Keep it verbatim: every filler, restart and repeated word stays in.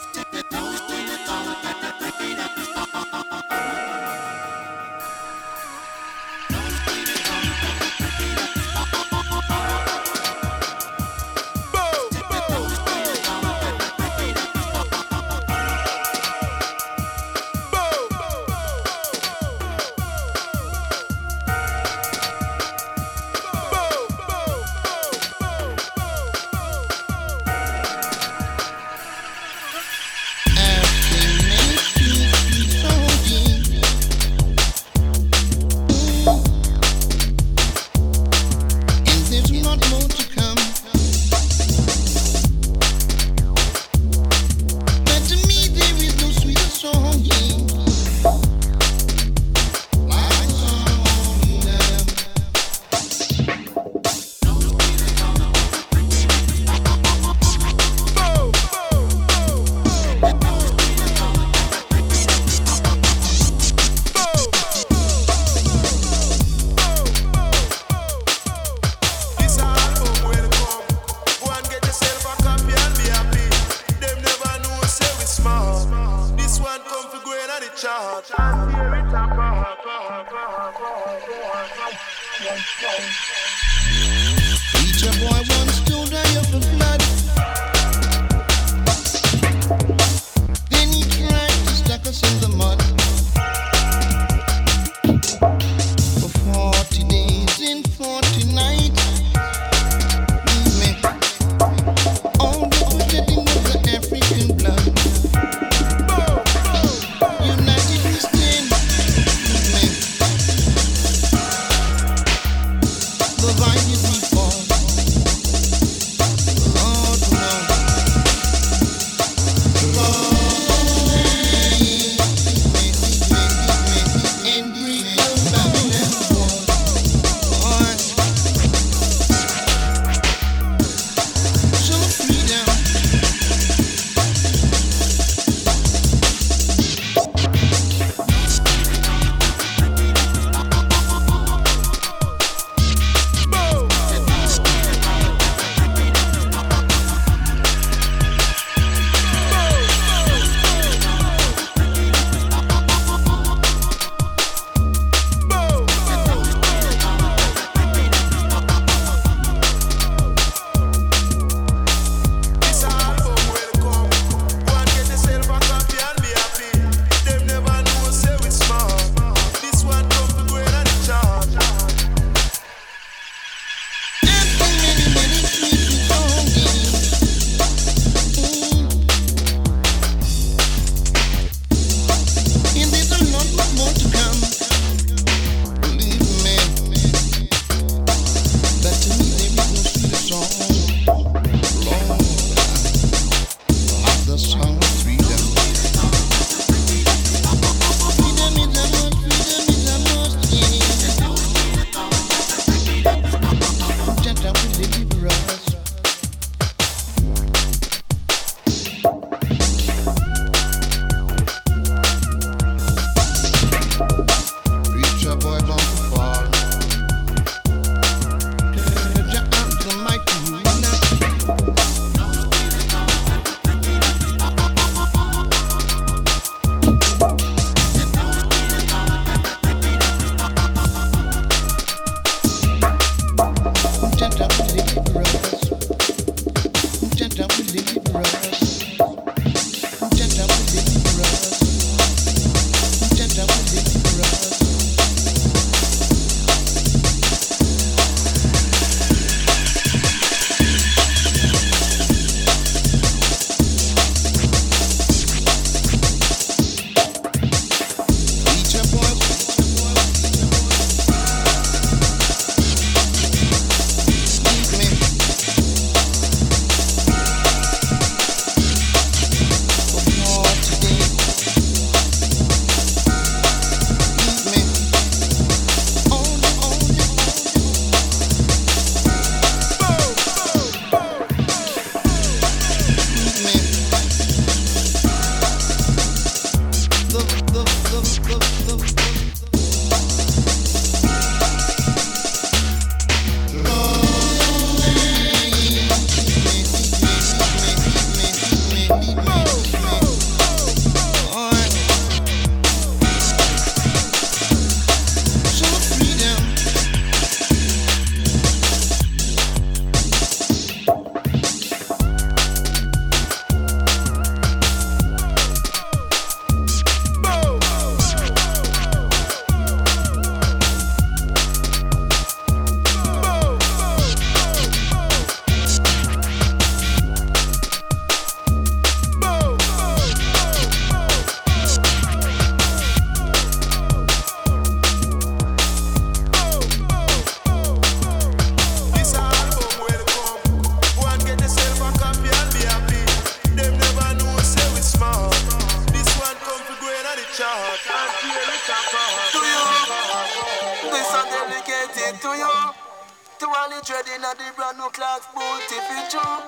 Preacher boy once told I of the blood. Then he tried to stuck us in the mud. For forty days and forty nights, leave me. All that was shedding was the African blood. United we stand, leave me. Divided we fall. Lord knows. And break the Babylon wall. Boy. Some freedom. Leave me. dreading at the brand new clock boot if it true.